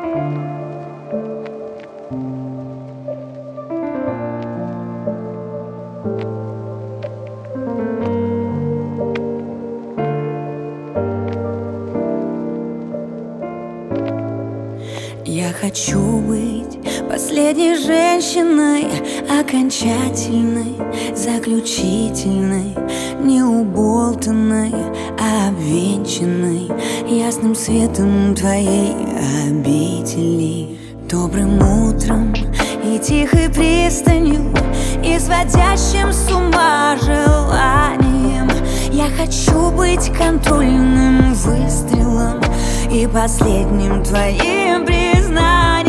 Я хочу быть последней женщиной, окончательной, заключительной, неуболтанной, обвенчанной ясным светом твоей обители. Добрым утром и тихой пристанью, и сводящим с ума желанием. Я хочу быть контрольным выстрелом и последним твоим признанием.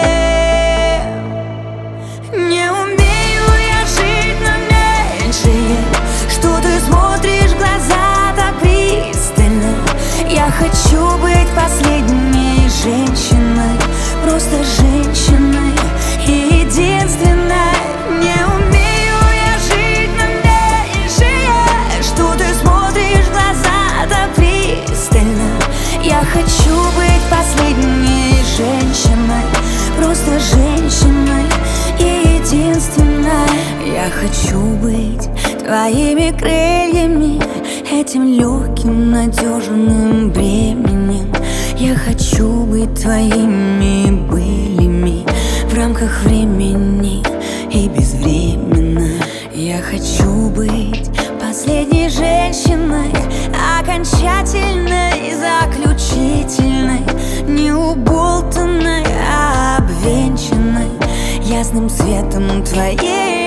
Не умею я жить на меньшее, что ты смотришь в глаза так пристально. Я хочу быть последней женщиной, просто женщиной и единственной. Не умею я жить на меньшее, что ты смотришь в глаза так пристально. Я хочу быть последней женщиной, просто женщиной и единственной. Я хочу быть твоими крыльями, этим легким, надежным бременем. Я хочу быть твоими былями в рамках времени и безвременно. Я хочу быть последней женщиной, окончательной, заключительной, неуболтанной, обвенчанной ясным светом твоей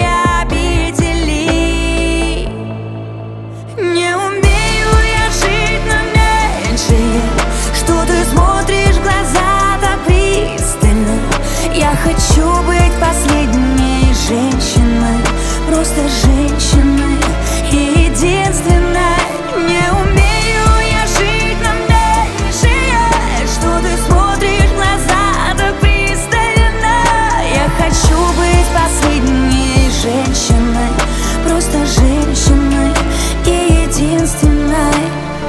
обители. Не умею я жить на меньшее, что ты смотришь в глаза так пристально. Я хочу быть последней женщиной, просто женщиной и единственной. Не умею я жить на меньшее, что ты смотришь в глаза так пристально. Я хочу быть последней женщиной, просто женщиной и единственной.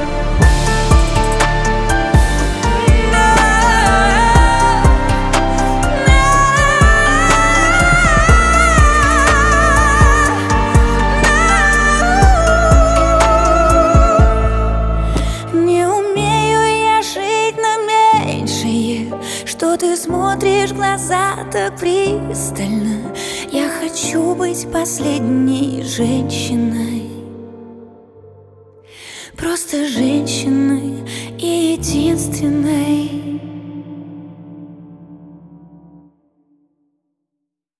Что ты смотришь в глаза так пристально. Я хочу быть последней женщиной, просто женщиной и единственной.